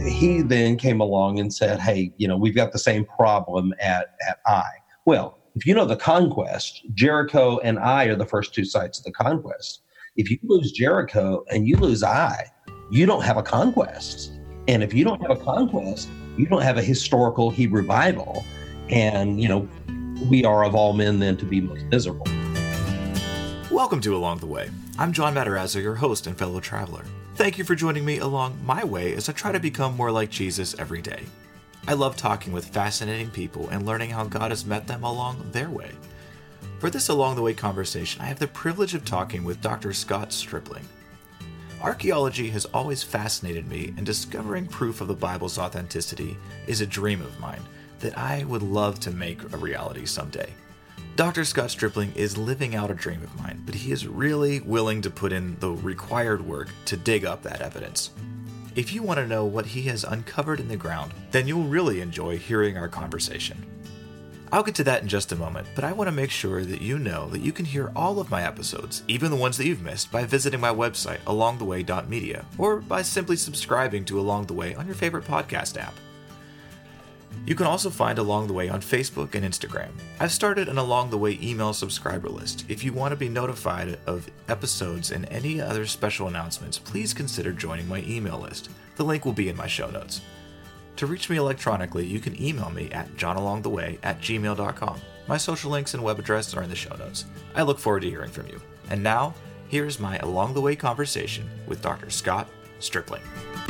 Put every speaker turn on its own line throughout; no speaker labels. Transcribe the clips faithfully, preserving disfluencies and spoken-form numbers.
he then came along and said, hey, you know, we've got the same problem at, at Ai. Well, if you know the conquest, Jericho and Ai are the first two sites of the conquest. If you lose Jericho and you lose Ai, you don't have a conquest. And if you don't have a conquest, you don't have a historical Hebrew Bible. And, you know, we are of all men then to be most miserable.
Welcome to Along the Way. I'm John Matarazzo, your host and fellow traveler. Thank you for joining me along my way as I try to become more like Jesus every day. I love talking with fascinating people and learning how God has met them along their way. For this Along the Way conversation, I have the privilege of talking with Doctor Scott Stripling. Archaeology has always fascinated me, and discovering proof of the Bible's authenticity is a dream of mine that I would love to make a reality someday. Doctor Scott Stripling is living out a dream of mine, but he is really willing to put in the required work to dig up that evidence. If you want to know what he has uncovered in the ground, then you'll really enjoy hearing our conversation. I'll get to that in just a moment, but I want to make sure that you know that you can hear all of my episodes, even the ones that you've missed, by visiting my website, along the way dot media, or by simply subscribing to Along the Way on your favorite podcast app. You can also find Along the Way on Facebook and Instagram. I've started an Along the Way email subscriber list. If you want to be notified of episodes and any other special announcements, please consider joining my email list. The link will be in my show notes. To reach me electronically, you can email me at johnalongtheway at gmail dot com. My social links and web address are in the show notes. I look forward to hearing from you. And now, here's my Along the Way conversation with Doctor Scott Stripling.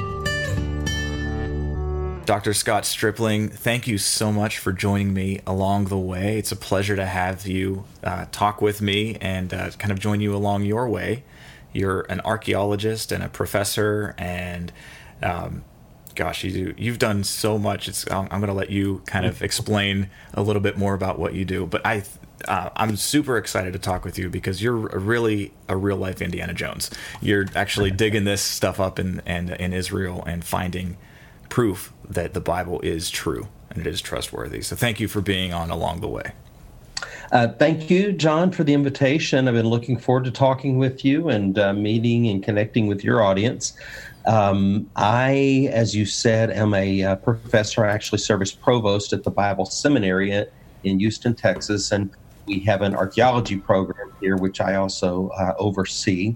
Doctor Scott Stripling, thank you so much for joining me along the way. It's a pleasure to have you uh, talk with me and uh, kind of join you along your way. You're an archaeologist and a professor, and um, gosh, you do, you've done so much. It's, I'm, I'm going to let you kind of explain a little bit more about what you do. But I, uh, I'm super excited to talk with you because you're really a real life Indiana Jones. You're actually digging this stuff up in, in, in Israel and finding proof that the Bible is true and it is trustworthy. So thank you for being on Along the Way.
Uh, thank you, John, for the invitation. I've been looking forward to talking with you and uh, meeting and connecting with your audience. Um, I, as you said, am a uh, professor. I actually serve as provost at the Bible Seminary in Houston, Texas, and we have an archaeology program here, which I also uh, oversee,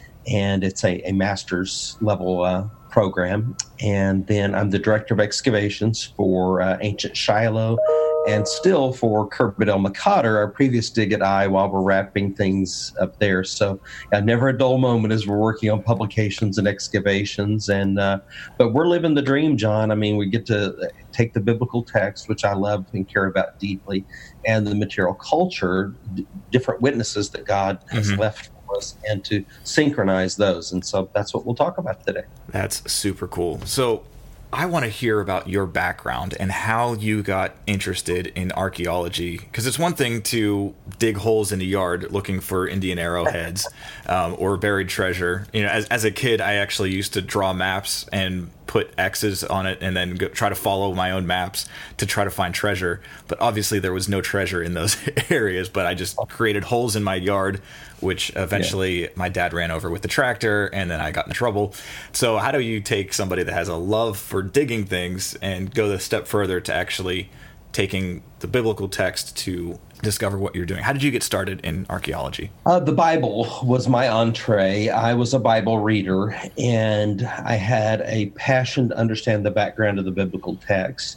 and it's a, a master's level uh program. And then I'm the director of excavations for uh, ancient Shiloh and still for Khirbet el-Mekder, our previous dig at Ai, while we're wrapping things up there. So uh, never a dull moment as we're working on publications and excavations. And uh, but we're living the dream, John. I mean, we get to take the biblical text, which I love and care about deeply, and the material culture, d- different witnesses that God has mm-hmm. left us, and to synchronize those. And so that's what we'll talk about today.
That's super cool. So I want to hear about your background and how you got interested in archaeology, because it's one thing to dig holes in a yard looking for Indian arrowheads um, or buried treasure. You know, as, as a kid, I actually used to draw maps and put X's on it and then go, try to follow my own maps to try to find treasure. But obviously there was no treasure in those areas, but I just created holes in my yard, which eventually yeah. my dad ran over with the tractor, and then I got in trouble. So how do you take somebody that has a love for digging things and go a step further to actually taking the biblical text to discover what you're doing? How did you get started in archaeology?
Uh, the Bible was my entree. I was a Bible reader, and I had a passion to understand the background of the biblical text.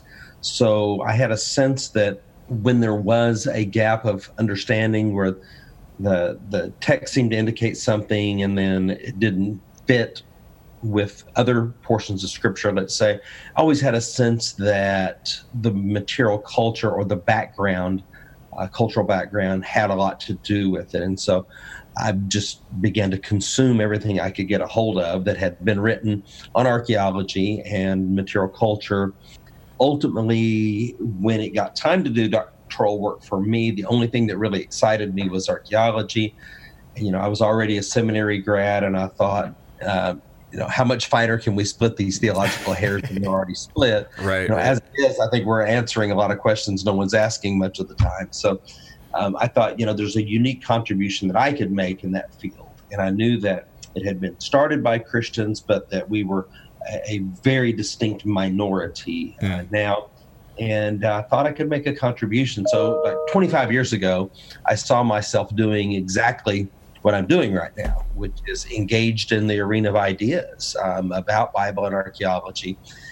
So I had a sense that when there was a gap of understanding where the the text seemed to indicate something and then it didn't fit with other portions of Scripture, let's say, I always had a sense that the material culture or the background, uh, cultural background, had a lot to do with it. And so I just began to consume everything I could get a hold of that had been written on archaeology and material culture. Ultimately, when it got time to do doctoral work for me, the only thing that really excited me was archaeology. You know, I was already a seminary grad, and I thought, uh, you know, how much finer can we split these theological hairs than they're already split?
Right.
You know,
right.
As it is, I think we're answering a lot of questions no one's asking much of the time. So um, I thought, you know, there's a unique contribution that I could make in that field. And I knew that it had been started by Christians, but that we were a, a very distinct minority uh,
Mm.
now. And I uh, thought I could make a contribution. So like twenty-five years ago, I saw myself doing exactly what I'm doing right now, which is engaged in the arena of ideas um, about Bible and archaeology.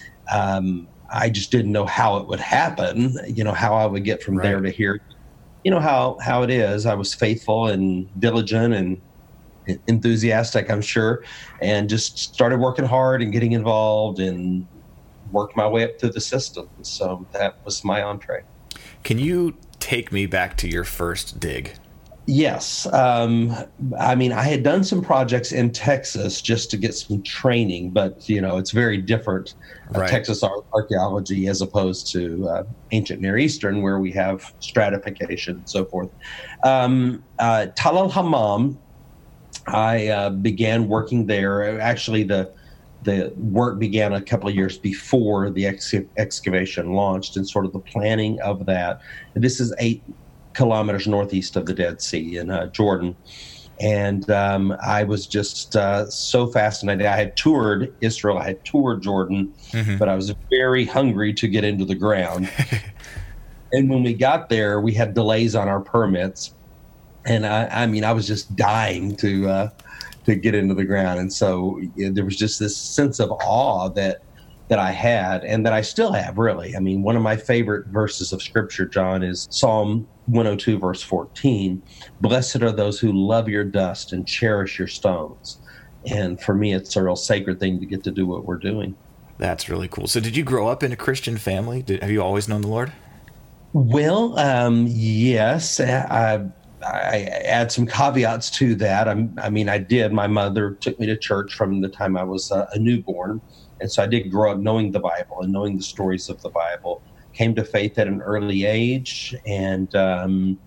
Um, I just didn't know how it would happen, you know, how I would get from
Right.
there to here. You know how, how it is. I was faithful and diligent and enthusiastic, I'm sure, and just started working hard and getting involved and worked my way up through the system. So that was my entree.
Can you take me back to your first dig?
Yes. Um, I mean, I had done some projects in Texas just to get some training, but, you know, it's very different, uh,
Right.
Texas ar- archaeology as opposed to uh, ancient Near Eastern, where we have stratification and so forth. Um, uh, Tal el-Hammam, I uh, began working there. Actually, the the work began a couple of years before the ex- excavation launched, and sort of the planning of that. This is eight kilometers northeast of the Dead Sea in uh, Jordan. And um, I was just uh, so fascinated. I had toured Israel, I had toured Jordan,
Mm-hmm.
but I was very hungry to get into the ground. And when we got there, we had delays on our permits. And I, I mean, I was just dying to uh, to get into the ground. And so you know, there was just this sense of awe that that I had and that I still have, really. I mean, one of my favorite verses of Scripture, John, is Psalm one oh two, verse fourteen. Blessed are those who love your dust and cherish your stones. And for me, it's a real sacred thing to get to do what we're doing.
That's really cool. So did you grow up in a Christian family? Did, have you always known the Lord?
Well, um, yes. I, I add some caveats to that. I'm, I mean, I did. My mother took me to church from the time I was uh, a newborn. And so I did grow up knowing the Bible and knowing the stories of the Bible. Came to faith at an early age. And um,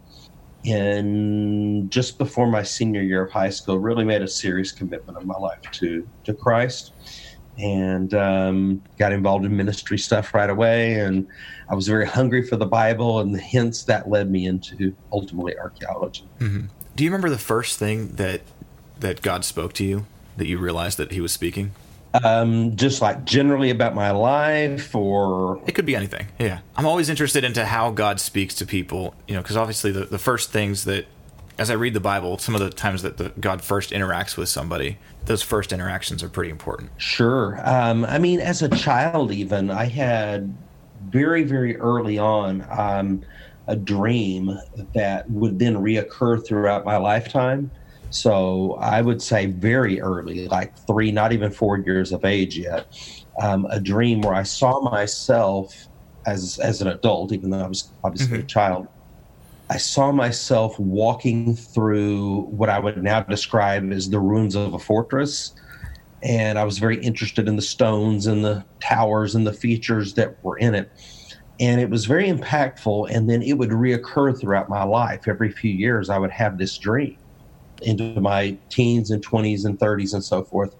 in just before my senior year of high school, really made a serious commitment of my life to, to Christ. And um, got involved in ministry stuff right away. And I was very hungry for the Bible, and hence that led me into ultimately archaeology.
Mm-hmm. Do you remember the first thing that that God spoke to you, that you realized that he was speaking?
Um, just like generally about my life, or
It could be anything. Yeah. I'm always interested into how God speaks to people, you know, because obviously the, the first things that, as I read the Bible, some of the times that the, God first interacts with somebody, those first interactions are pretty important.
Sure. Um, I mean, as a child, even I had very, very early on um, a dream that would then reoccur throughout my lifetime. So I would say very early, like three, not even four years of age yet, um, a dream where I saw myself as as an adult, even though I was obviously
Mhm.
a child. I saw myself walking through what I would now describe as the ruins of a fortress. And I was very interested in the stones and the towers and the features that were in it. And it was very impactful. And then it would reoccur throughout my life. Every few years, I would have this dream into my teens and twenties and thirties and so forth.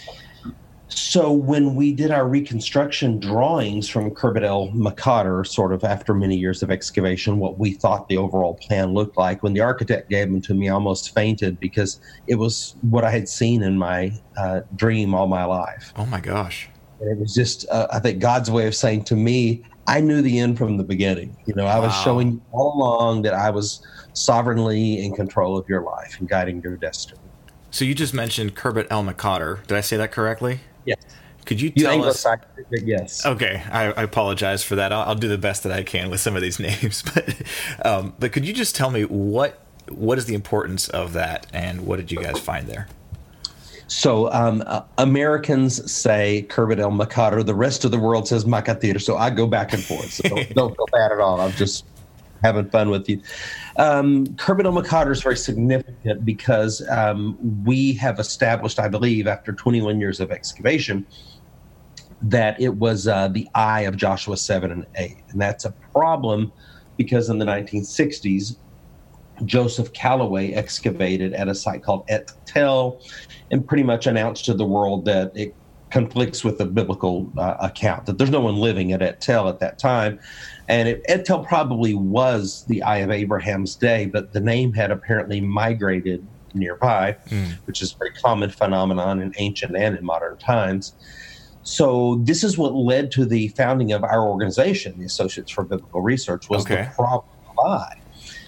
So when we did our reconstruction drawings from Khirbet el-Maqader, sort of after many years of excavation, what we thought the overall plan looked like, when the architect gave them to me, I almost fainted because it was what I had seen in my uh, dream all my life.
Oh my gosh.
And it was just, uh, I think, God's way of saying to me, I knew the end from the beginning. You know, I was
Wow.
showing you all along that I was sovereignly in control of your life and guiding your destiny.
So you just mentioned Khirbet el-Maqader. Did I say that correctly?
Yes.
Could you
You
tell us?
Anglo-Saxon, yes.
Okay, I, I apologize for that. I'll, I'll do the best that I can with some of these names, but um, but could you just tell me what what is the importance of that, and what did you guys find there?
So um, uh, Americans say Khirbet el-Maqader. The rest of the world says Maqatir. So I go back and forth. So don't, don't feel bad at all. I'm just having fun with you. Um, Khirbet el-Maqader is very significant because um, we have established, I believe, after twenty-one years of excavation, that it was uh, the eye of Joshua seven and eight. And that's a problem because in the nineteen sixties, Joseph Calloway excavated at a site called Et Tel and pretty much announced to the world that it conflicts with the biblical uh, account, that there's no one living at Et Tel at that time. And it, Et Tel probably was the Eye of Abraham's day, but the name had apparently migrated nearby,
Mm.
which is a very common phenomenon in ancient and in modern times. So this is what led to the founding of our organization, the Associates for Biblical Research, was
okay.
the problem of I.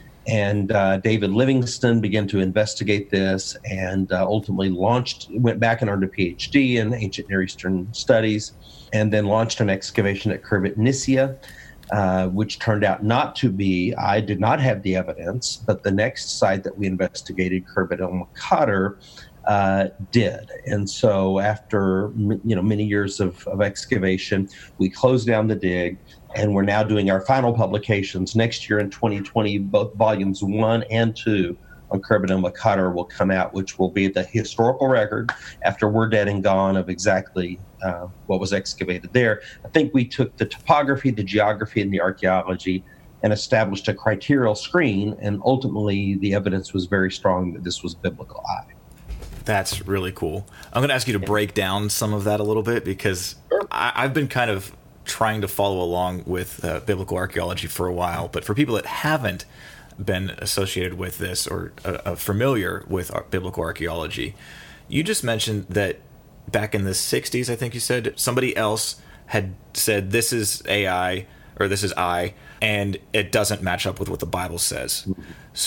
And uh, David Livingston began to investigate this and uh, ultimately launched, went back and earned a P H D in ancient Near Eastern studies, and then launched an excavation at Khirbet Nissia, uh, which turned out not to be, I did not have the evidence, but the next site that we investigated, Khirbet El Maqader, uh, did. And so after you know many years of, of excavation, we closed down the dig. And we're now doing our final publications next year in twenty twenty. Both volumes one and two on Khirbet El Maqader will come out, which will be the historical record after we're dead and gone of exactly uh, what was excavated there. I think we took the topography, the geography, and the archaeology and established a criterial screen. And ultimately, the evidence was very strong that this was biblical I.
That's really cool. I'm going to ask you to break down some of that a little bit because
Sure.
I, I've been kind of trying to follow along with uh, biblical archaeology for a while, but for people that haven't been associated with this or uh, uh, familiar with ar- biblical archaeology, you just mentioned that back in the sixties, I think you said, somebody else had said this is A I or this is I, and it doesn't match up with what the Bible says. Mm-hmm.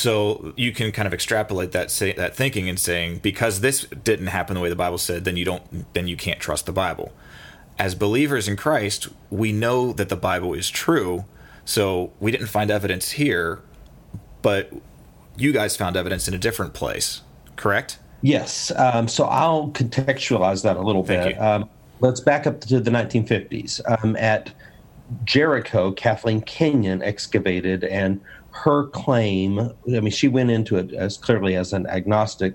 So you can kind of extrapolate that say, that thinking and saying, because this didn't happen the way the Bible said, then you don't, then you can't trust the Bible. As believers in Christ, we know that the Bible is true, so we didn't find evidence here, but you guys found evidence in a different place, correct?
Yes. Um, so I'll contextualize that a little
Thank
bit. Um, let's back up to the nineteen fifties. Um, at Jericho, Kathleen Kenyon excavated, and her claim, I mean, she went into it as clearly as an agnostic,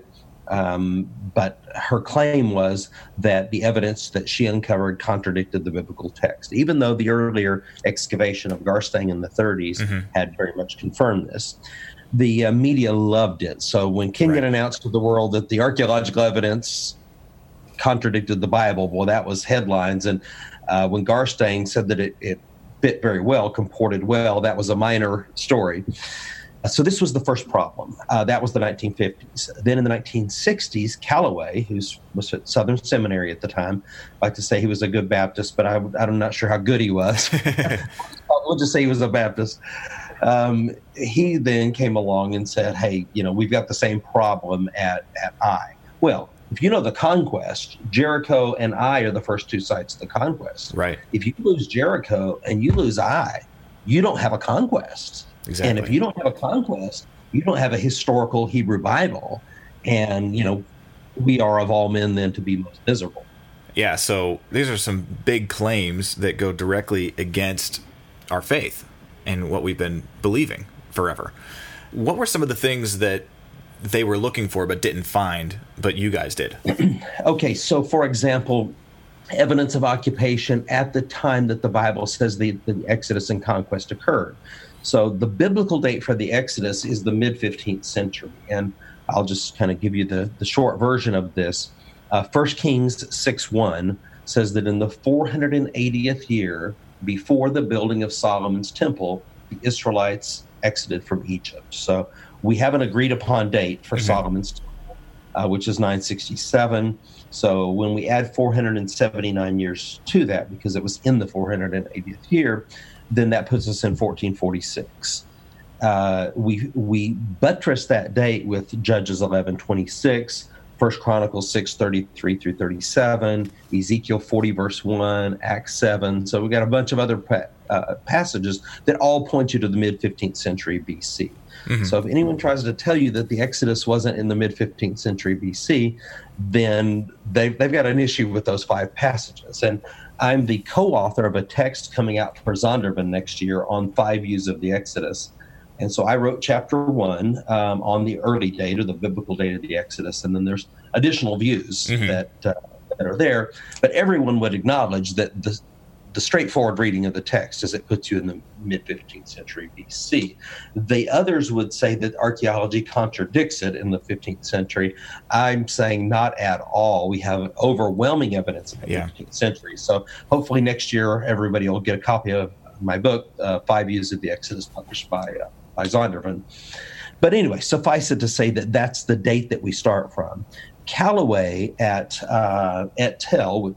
Um, but her claim was that the evidence that she uncovered contradicted the biblical text, even though the earlier excavation of Garstang in the thirties mm-hmm. had very much confirmed this. The uh, media loved it. So when Kenyon right. announced to the world that the archaeological evidence contradicted the Bible, well, that was headlines. And uh, when Garstang said that it, it fit very well, comported well, that was a minor story. So this was the first problem. Uh, that was the nineteen fifties. Then in the nineteen sixties, Callaway, who was at Southern Seminary at the time, I like to say he was a good Baptist, but I, I'm not sure how good he was. We'll just say he was a Baptist. Um, he then came along and said, hey, you know, we've got the same problem at, at I. Well, if you know the conquest, Jericho and I are the first two sites of the conquest.
Right.
If you lose Jericho and you lose I, you don't have a conquest.
Exactly.
And if you don't have a conquest, you don't have a historical Hebrew Bible. And, you know, we are of all men then to be most miserable.
Yeah, so these are some big claims that go directly against our faith and what we've been believing forever. What were some of the things that they were looking for but didn't find, but you guys did?
Okay, so for example, evidence of occupation at the time that the Bible says the, the Exodus and conquest occurred. So the biblical date for the Exodus is the mid-fifteenth century. And I'll just kind of give you the, the short version of this. Uh, First Kings six one says that in the four hundred eightieth year before the building of Solomon's temple, the Israelites exited from Egypt. So we have an agreed upon date for mm-hmm. Solomon's temple, uh, which is nine sixty-seven. So when we add four hundred seventy-nine years to that, because it was in the four hundred eightieth year, then that puts us in fourteen forty-six. Uh, we we buttress that date with Judges eleven twenty-six, First Chronicles six thirty-three through thirty-seven, Ezekiel forty verse one, Acts seven. So we got a bunch of other pa- uh, passages that all point you to the mid-fifteenth century B C. Mm-hmm. So if anyone tries to tell you that the Exodus wasn't in the mid-fifteenth century B C, then they've, they've got an issue with those five passages. And I'm the co-author of a text coming out for Zondervan next year on five views of the Exodus. And so I wrote chapter one um, on the early date or the biblical date of the Exodus. And then there's additional views mm-hmm. that uh, that are there. But everyone would acknowledge that the, the straightforward reading of the text is it puts you in the mid-fifteenth century B C. The others would say that archaeology contradicts it in the fifteenth century. I'm saying not at all. We have overwhelming evidence in the yeah. fifteenth century. So hopefully next year everybody will get a copy of my book, uh, Five Views of the Exodus, published by uh, by Zondervan. But anyway, suffice it to say that that's the date that we start from. Callaway at uh, at Tell, which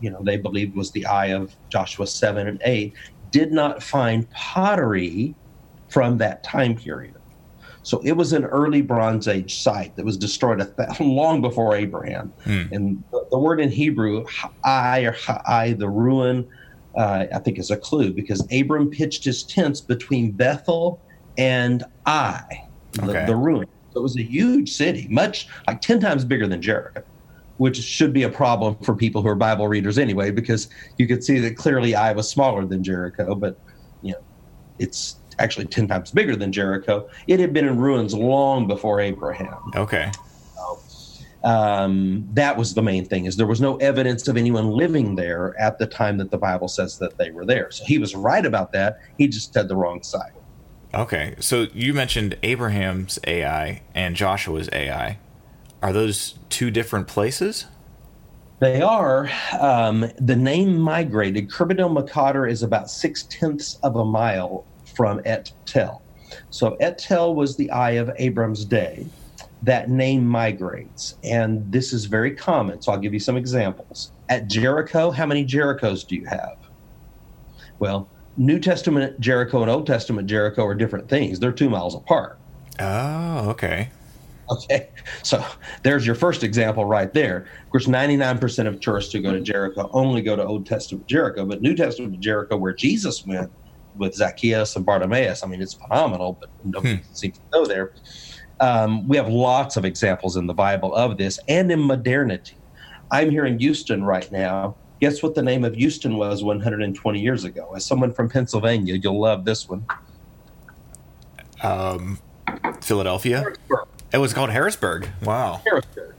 you know, they believed was the eye of Joshua seven and eight, did not find pottery from that time period. So it was an early Bronze Age site that was destroyed a th- long before Abraham. Hmm. And the, the word in Hebrew, Ai or Ha'ai, the ruin, uh, I think is a clue, because Abram pitched his tents between Bethel and Ai, the,
okay.
the ruin. So it was a huge city, much like ten times bigger than Jericho, which should be a problem for people who are Bible readers anyway, because you could see that clearly Ai was smaller than Jericho, but you know, it's actually ten times bigger than Jericho. It had been in ruins long before Abraham.
Okay.
So, um, that was the main thing, is there was no evidence of anyone living there at the time that the Bible says that they were there. So he was right about that. He just had the wrong side.
Okay. So you mentioned Abraham's A I and Joshua's A I. Are those two different places?
They are. Um, the name migrated. Kerbadil Makader is about six-tenths of a mile from Et Tel. So Et Tel was the eye of Abram's day. That name migrates, and this is very common. So I'll give you some examples. At Jericho, how many Jerichos do you have? Well, New Testament Jericho and Old Testament Jericho are different things. They're two miles apart.
Oh, okay.
Okay, so there's your first example right there. Of course, ninety-nine percent of tourists who go to Jericho only go to Old Testament Jericho, but New Testament Jericho, where Jesus went with Zacchaeus and Bartimaeus, I mean, it's phenomenal, but nobody hmm. seems to go there. Um, we have lots of examples in the Bible of this and in modernity. I'm here in Houston right now. Guess what the name of Houston was one hundred twenty years ago? As someone from Pennsylvania, you'll love this one.
Um, Philadelphia?
Harrisburg.
It was called Harrisburg. Wow.
Harrisburg.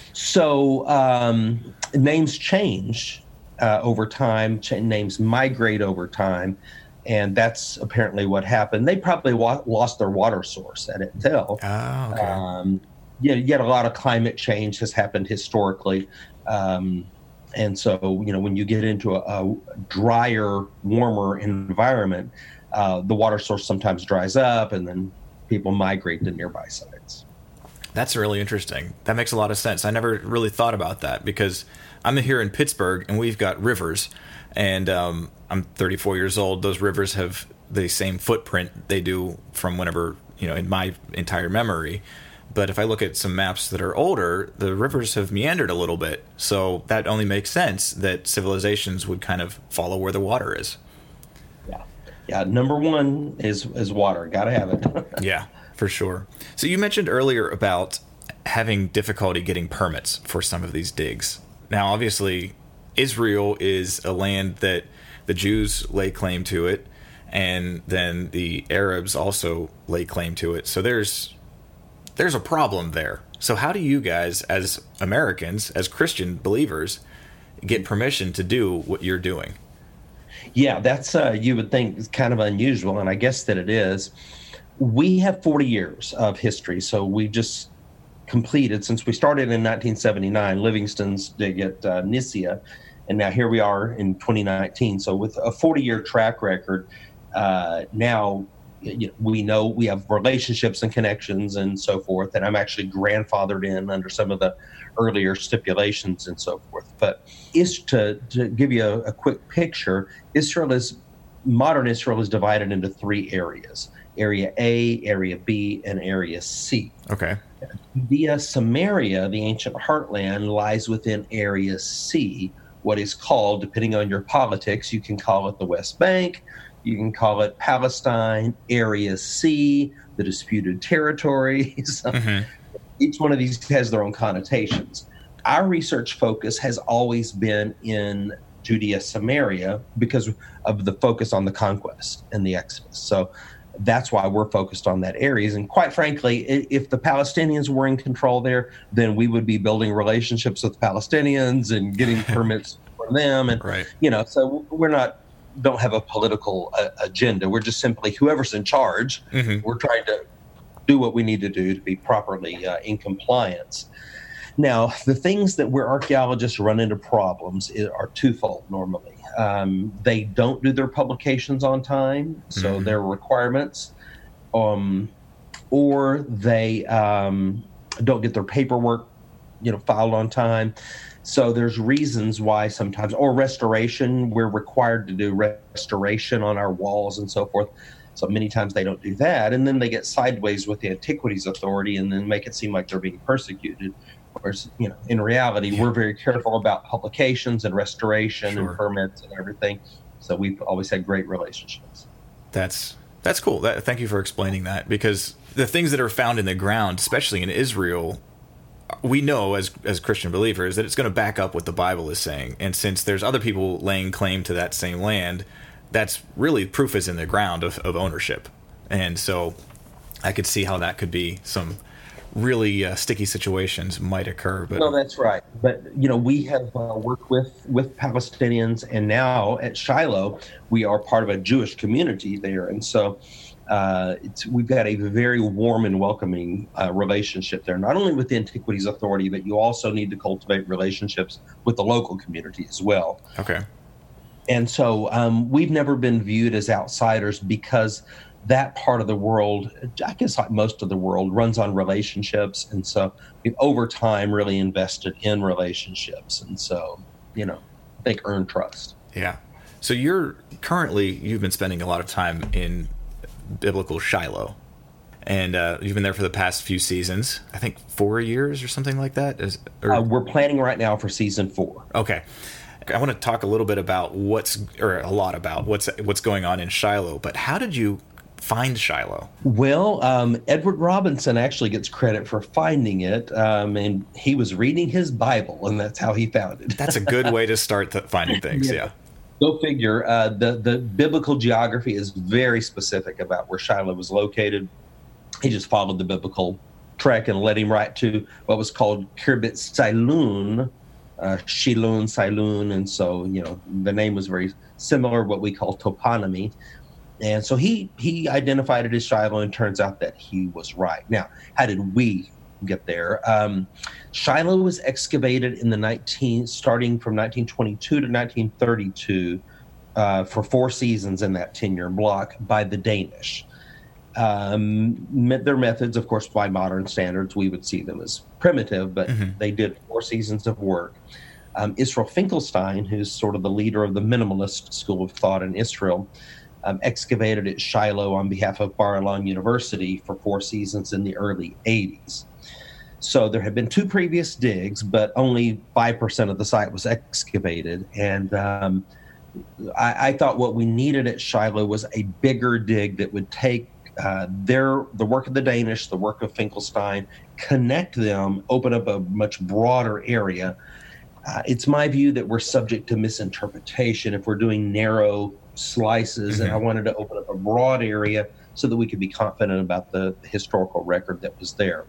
So um, names change uh, over time. Ch- names migrate over time. And that's apparently what happened. They probably wa- lost their water source at Et Tel.
Oh, okay.
Um, yeah, yet a lot of climate change has happened historically. Um, and so, you know, when you get into a, a drier, warmer environment, uh, the water source sometimes dries up, and then people migrate to nearby sites.
That's really interesting. That makes a lot of sense. I never really thought about that, because I'm here in Pittsburgh and we've got rivers, and um, I'm thirty-four years old. Those rivers have the same footprint they do from whenever, you know, in my entire memory. But if I look at some maps that are older, the rivers have meandered a little bit. So that only makes sense that civilizations would kind of follow where the water is.
Yeah. Yeah. Number one is, is water. Got to have it.
Yeah. For sure. So you mentioned earlier about having difficulty getting permits for some of these digs. Now, obviously, Israel is a land that the Jews lay claim to it, and then the Arabs also lay claim to it. So there's there's a problem there. So how do you guys, as Americans, as Christian believers, get permission to do what you're doing?
Yeah, that's uh, you would think is kind of unusual, and I guess that it is. We have forty years of history, so we just completed, since we started in nineteen seventy-nine, Livingston's dig at uh, Nissia, and now here we are in twenty nineteen. So with a forty-year track record, uh, now you know, we know we have relationships and connections and so forth, and I'm actually grandfathered in under some of the earlier stipulations and so forth. But is to, to give you a, a quick picture, Israel is, modern Israel is divided into three areas. Area A, Area B, and Area C.
Okay.
Judea Samaria, the ancient heartland, lies within Area C, what is called, depending on your politics, you can call it the West Bank, you can call it Palestine, Area C, the disputed territories. Mm-hmm. Each one of these has their own connotations. Our research focus has always been in Judea Samaria because of the focus on the conquest and the Exodus. So that's why we're focused on that areas. And quite frankly, if the Palestinians were in control there, then we would be building relationships with Palestinians and getting permits from them. And,
right.
you know, so we're not, don't have a political uh, agenda. We're just simply whoever's in charge. Mm-hmm. We're trying to do what we need to do to be properly uh, in compliance. Now, the things that where archaeologists run into problems are twofold normally. Um, they don't do their publications on time, so mm-hmm. their requirements, um, or they um, don't get their paperwork, you know, filed on time. So there's reasons why sometimes, or restoration, we're required to do restoration on our walls and so forth. So many times they don't do that. And then they get sideways with the Antiquities Authority and then make it seem like they're being persecuted. Whereas, you know, in reality, we're very careful about publications and restoration
Sure.
and permits and everything. So we've always had great relationships.
That's that's cool. That, thank you for explaining that, because the things that are found in the ground, especially in Israel, we know as as Christian believers that it's going to back up what the Bible is saying. And since there's other people laying claim to that same land, that's really proof is in the ground of, of ownership. And so I could see how that could be some really uh, sticky situations might occur. But
no, that's right. But, you know, we have uh, worked with, with Palestinians, and now at Shiloh, we are part of a Jewish community there. And so Uh, it's, we've got a very warm and welcoming uh, relationship there, not only with the Antiquities Authority, but you also need to cultivate relationships with the local community as well.
Okay.
And so um, we've never been viewed as outsiders because that part of the world, I guess like most of the world, runs on relationships. And so we've over time really invested in relationships. And so, you know, they earn trust.
Yeah. So you're currently, you've been spending a lot of time in biblical Shiloh, and uh, you've been there for the past few seasons. I think four years or something like that. Is, or,
uh, we're planning right now for season four.
Okay, I want to talk a little bit about what's, or a lot about what's what's going on in Shiloh. But how did you find Shiloh?
Well, um, Edward Robinson actually gets credit for finding it, um, and he was reading his Bible, and that's how he found it.
That's a good way to start th- finding things. yeah. yeah.
Go figure. Uh, the, the biblical geography is very specific about where Shiloh was located. He just followed the biblical trek and led him right to what was called Kirbet Siloon, uh, Shilun, Siloon. And so, you know, the name was very similar, what we call toponymy. And so he, he identified it as Shiloh, and turns out that he was right. Now, how did we get there? Um, Shiloh was excavated in the nineteen starting from nineteen twenty-two to nineteen thirty-two uh, for four seasons in that ten-year block by the Danish. Um, their methods, of course, by modern standards, we would see them as primitive, but mm-hmm. they did four seasons of work. Um, Israel Finkelstein, who's sort of the leader of the minimalist school of thought in Israel, um, excavated at Shiloh on behalf of Bar-Ilan University for four seasons in the early eighties. So there had been two previous digs, but only five percent of the site was excavated. And um, I, I thought what we needed at Shiloh was a bigger dig that would take uh, their the work of the Danish, the work of Finkelstein, connect them, open up a much broader area. Uh, it's my view that we're subject to misinterpretation if we're doing narrow slices, mm-hmm. and I wanted to open up a broad area so that we could be confident about the historical record that was there.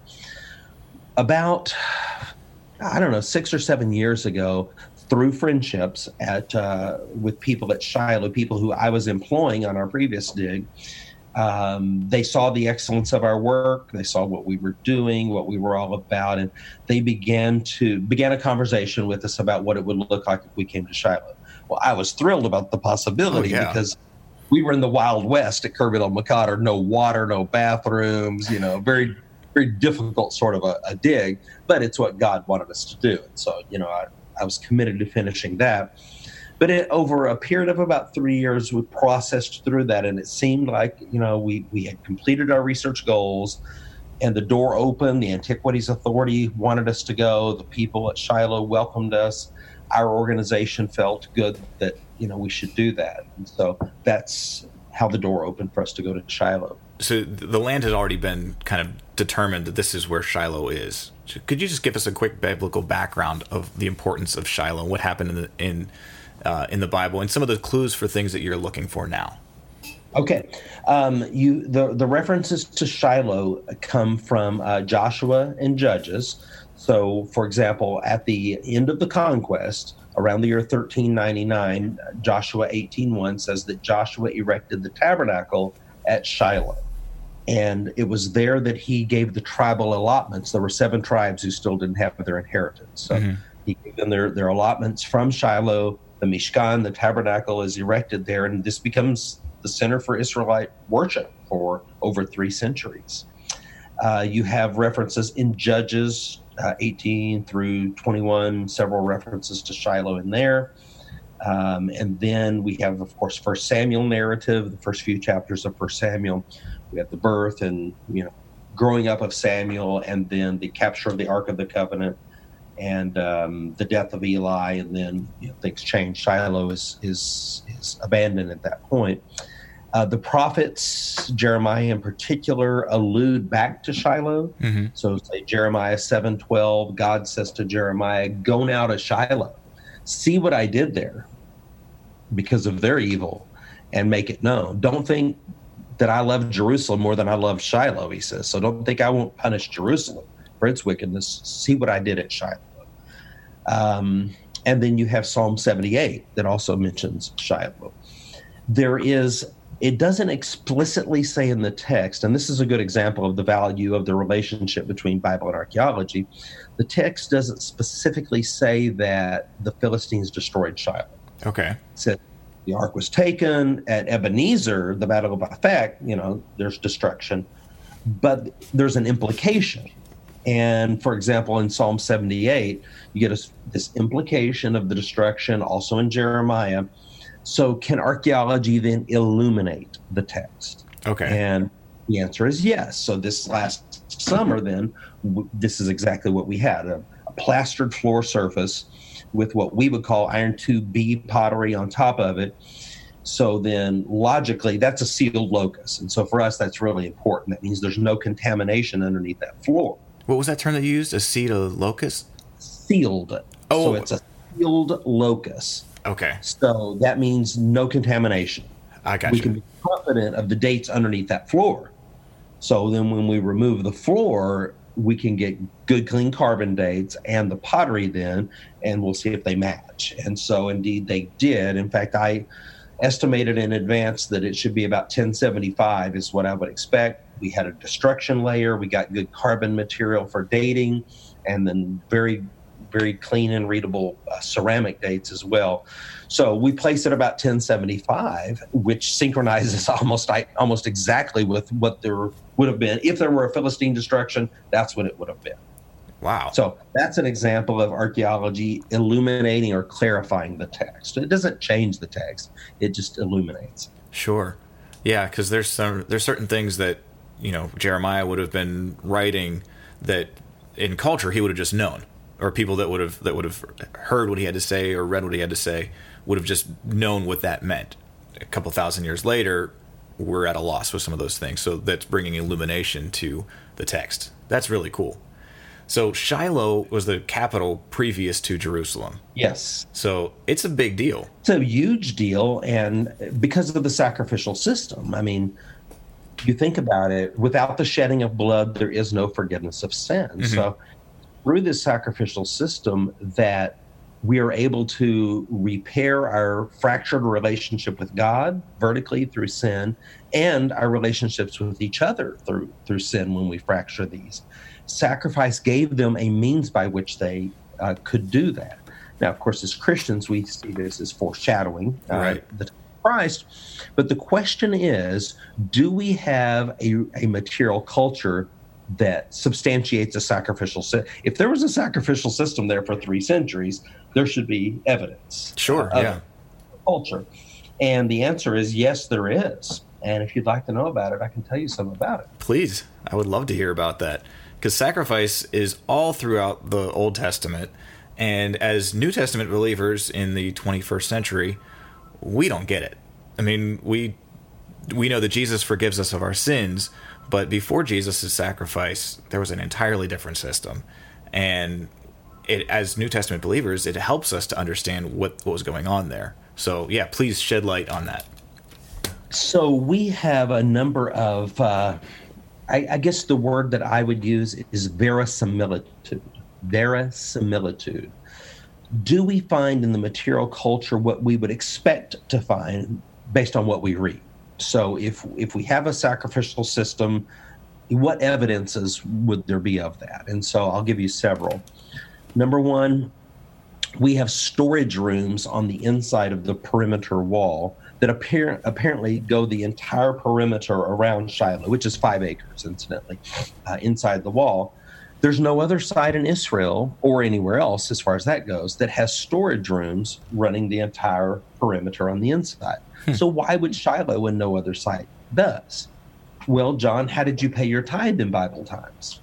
About, I don't know, six or seven years ago, through friendships at uh, with people at Shiloh, people who I was employing on our previous dig, um, they saw the excellence of our work. They saw what we were doing, what we were all about, and they began to began a conversation with us about what it would look like if we came to Shiloh. Well, I was thrilled about the possibility oh, yeah. because we were in the Wild West at Kirbet el-Mekadr, no water, no bathrooms, you know, very very difficult sort of a, a dig, but it's what God wanted us to do. And so, you know, I, I was committed to finishing that. But it, over a period of about three years, we processed through that, and it seemed like, you know, we, we had completed our research goals, and the door opened. The Antiquities Authority wanted us to go. The people at Shiloh welcomed us. Our organization felt good that, you know, we should do that. And so that's how the door opened for us to go to Shiloh.
So the land had already been kind of determined that this is where Shiloh is. Could you just give us a quick biblical background of the importance of Shiloh, what happened in the, in uh, in the Bible, and some of the clues for things that you're looking for now?
Okay, um, you the the references to Shiloh come from uh, Joshua and Judges. So, for example, at the end of the conquest, around the year thirteen ninety-nine, Joshua eighteen one says that Joshua erected the tabernacle at Shiloh. And it was there that he gave the tribal allotments. There were seven tribes who still didn't have their inheritance. So mm-hmm. he gave them their, their allotments from Shiloh. The Mishkan, the tabernacle, is erected there, and this becomes the center for Israelite worship for over three centuries. Uh, you have references in Judges uh, eighteen through twenty-one, several references to Shiloh in there. Um, and then we have, of course, First Samuel narrative, the first few chapters of First Samuel. We have the birth and, you know, growing up of Samuel, and then the capture of the Ark of the Covenant, and um, the death of Eli, and then you know, things change. Shiloh is is is abandoned at that point. Uh, the prophets, Jeremiah in particular, allude back to Shiloh. Mm-hmm. So, say Jeremiah seven twelve, God says to Jeremiah, "Go now to Shiloh, see what I did there, because of their evil, and make it known. Don't think that I love Jerusalem more than I love Shiloh," he says. "So don't think I won't punish Jerusalem for its wickedness. See what I did at Shiloh." Um, and then you have Psalm seventy-eight that also mentions Shiloh. There is, it doesn't explicitly say in the text, and this is a good example of the value of the relationship between Bible and archaeology. The text doesn't specifically say that the Philistines destroyed Shiloh.
Okay. It
said the ark was taken at Ebenezer, the Battle of Aphek, you know, there's destruction, but there's an implication. And for example, in Psalm seventy-eight, you get a, this implication of the destruction also in Jeremiah. So can archaeology then illuminate the text?
Okay.
And the answer is yes. So this last summer then, w- this is exactly what we had, a, a plastered floor surface with what we would call iron two B pottery on top of it. So then logically, that's a sealed locus. And so for us, that's really important. That means there's no contamination underneath that floor.
What was that term that you used? A sealed locus?
Sealed.
Oh.
So it's a sealed locus.
Okay.
So that means no contamination.
I got
we
you.
can be confident of the dates underneath that floor. So then when we remove the floor, we can get good, clean carbon dates and the pottery then, and we'll see if they match. And so indeed they did. In fact, I estimated in advance that it should be about ten seventy-five is what I would expect. We had a destruction layer. We got good carbon material for dating, and then very, very clean and readable uh, ceramic dates as well. So we place it about ten seventy-five, which synchronizes almost almost exactly with what there would have been. If there were a Philistine destruction, that's what it would have been.
Wow.
So that's an example of archaeology illuminating or clarifying the text. It doesn't change the text. It just illuminates.
Sure. Yeah, because there's some there's certain things that, you know, Jeremiah would have been writing that in culture he would have just known, or people that would have that would have heard what he had to say or read what he had to say would have just known what that meant. A couple thousand years later, we're at a loss with some of those things. So that's bringing illumination to the text. That's really cool. So Shiloh was the capital previous to Jerusalem.
Yes.
So it's a big deal.
It's a huge deal, and because of the sacrificial system. I mean, you think about it, without the shedding of blood, there is no forgiveness of sin. Mm-hmm. So through this sacrificial system that we are able to repair our fractured relationship with God vertically through sin, and our relationships with each other through through sin when we fracture these. Sacrifice gave them a means by which they uh, could do that. Now, of course, as Christians, we see this as foreshadowing uh,
right.
the Christ. But the question is, do we have a, a material culture that substantiates a sacrificial system? If there was a sacrificial system there for three centuries, there should be evidence.
Sure,
of
yeah.
culture. And the answer is yes, there is. And if you'd like to know about it, I can tell you some about it.
Please. I would love to hear about that. Because sacrifice is all throughout the Old Testament. And as New Testament believers in the twenty-first century, we don't get it. I mean, we we know that Jesus forgives us of our sins, but before Jesus' sacrifice, there was an entirely different system. And it, as New Testament believers, it helps us to understand what, what was going on there. So, yeah, please shed light on that.
So we have a number of... Uh, I, I guess the word that I would use is verisimilitude. Verisimilitude. Do we find in the material culture what we would expect to find based on what we read? So if if we have a sacrificial system, what evidences would there be of that? And so I'll give you several. Number one, we have storage rooms on the inside of the perimeter wall that appear, apparently go the entire perimeter around Shiloh, which is five acres, incidentally, uh, inside the wall. There's no other site in Israel or anywhere else, as far as that goes, that has storage rooms running the entire perimeter on the inside. Hmm. So why would Shiloh when no other site does? Well, John, how did you pay your tithe in Bible times?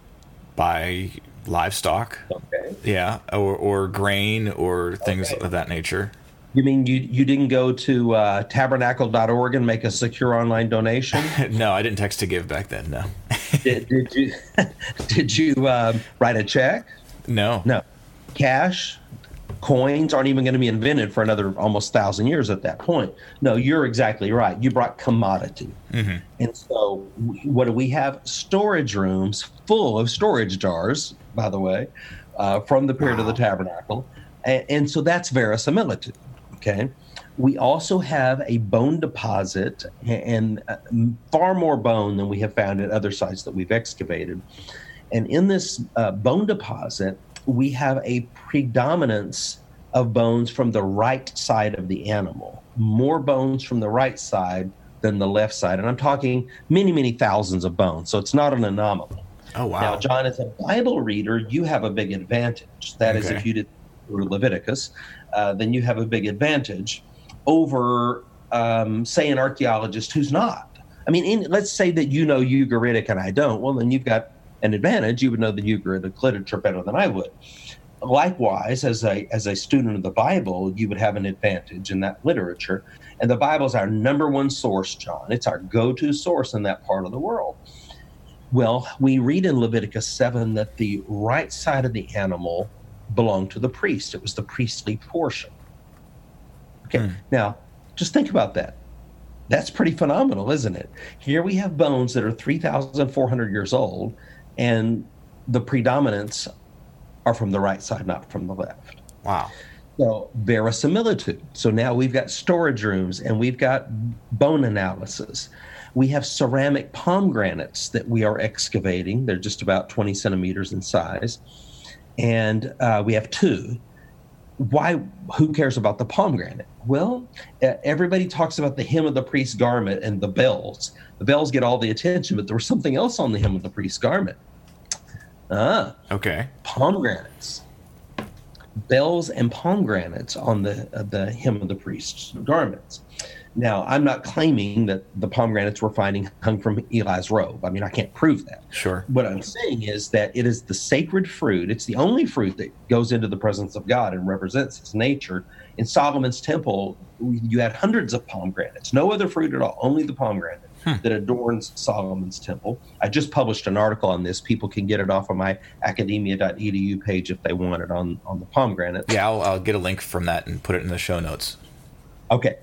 By livestock.
Okay.
Yeah, or, or grain or things okay. of that nature.
You mean you, you didn't go to uh, tabernacle dot org and make a secure online donation?
No, I didn't text to give back then, no.
did, did you did you um, write a check?
No.
No. Cash, coins aren't even going to be invented for another almost thousand years at that point. No, you're exactly right. You brought commodity. Mm-hmm. And so what do we have? Storage rooms full of storage jars, by the way, uh, from the period wow. of the tabernacle. And, and so that's verisimilitude. Okay. We also have a bone deposit, and uh, far more bone than we have found at other sites that we've excavated. And in this uh, bone deposit, we have a predominance of bones from the right side of the animal, more bones from the right side than the left side. And I'm talking many, many thousands of bones. So it's not an anomaly.
Oh, wow.
Now, John, as a Bible reader, you have a big advantage. That okay. is, if you did Leviticus, uh, then you have a big advantage over, um, say, an archaeologist who's not. I mean, in, let's say that you know Ugaritic and I don't. Well, then you've got an advantage. You would know the Ugaritic literature better than I would. Likewise, as a as a student of the Bible, you would have an advantage in that literature. And the Bible is our number one source, John. It's our go-to source in that part of the world. Well, we read in Leviticus seven that the right side of the animal belonged to the priest. It was the priestly portion. Okay, hmm. Now, just think about that. That's pretty phenomenal, isn't it? Here we have bones that are three thousand four hundred years old, and the predominance are from the right side, not from the left.
Wow.
So verisimilitude. So now we've got storage rooms, and we've got bone analysis. We have ceramic pomegranates that we are excavating. They're just about twenty centimeters in size. And uh, we have two. Why? Who cares about the pomegranate? Well, uh, everybody talks about the hem of the priest's garment and the bells. The bells get all the attention, but there was something else on the hem of the priest's garment. Ah,
okay.
Pomegranates, bells, and pomegranates on the uh, the hem of the priest's garments. Now, I'm not claiming that the pomegranates we're finding hung from Eli's robe. I mean, I can't prove that.
Sure.
What I'm saying is that it is the sacred fruit. It's the only fruit that goes into the presence of God and represents his nature. In Solomon's temple, you had hundreds of pomegranates, no other fruit at all, only the pomegranate hmm. that adorns Solomon's temple. I just published an article on this. People can get it off of my academia dot e d u page if they want it on, on the pomegranate.
Yeah, I'll, I'll get a link from that and put it in the show notes.
Okay.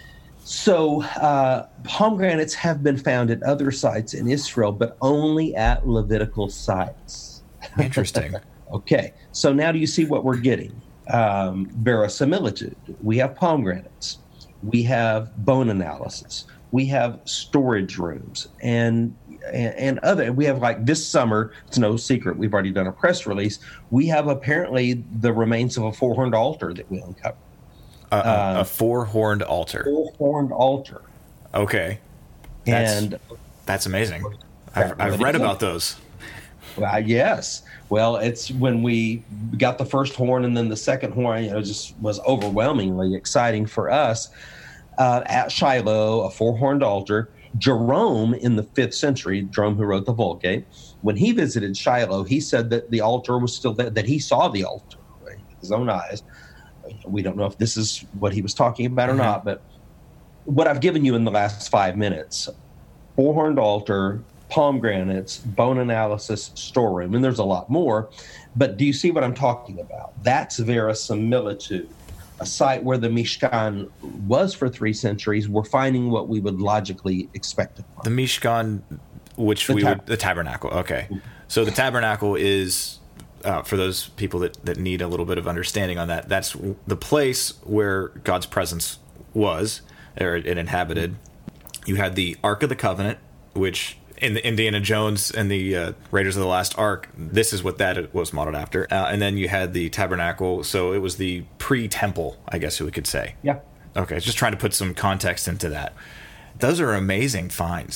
So uh, pomegranates have been found at other sites in Israel, but only at Levitical sites.
Interesting.
Okay. So now do you see what we're getting? Um, verisimilitude. We have pomegranates. We have bone analysis. We have storage rooms and, and and other. We have, like, this summer, it's no secret, we've already done a press release. We have apparently the remains of a four-horned altar that we uncovered.
Uh, uh, a four-horned altar.
Four-horned altar.
Okay. That's,
and
that's amazing. I've, I've read about those.
Uh, yes. Well, it's when we got the first horn and then the second horn, you know, it just was overwhelmingly exciting for us. Uh, at Shiloh, a four-horned altar. Jerome in the fifth century, Jerome who wrote the Vulgate, when he visited Shiloh, he said that the altar was still there, that he saw the altar with his own eyes. We don't know if this is what he was talking about or mm-hmm. not, but what I've given you in the last five minutes, four-horned altar, pomegranates, bone analysis, storeroom, and there's a lot more, but do you see what I'm talking about? That's verisimilitude. A site where the Mishkan was for three centuries, we're finding what we would logically expect to find.
The Mishkan, which the we tab- would, the tabernacle, okay. So the tabernacle is... Uh, for those people that, that need a little bit of understanding on that, that's the place where God's presence was, or it inhabited. You had the Ark of the Covenant, which in the Indiana Jones and the uh, Raiders of the Lost Ark, this is what that was modeled after. Uh, and then you had the tabernacle, so it was the pre-temple, I guess we could say.
Yeah.
Okay, just trying to put some context into that. Those are amazing finds.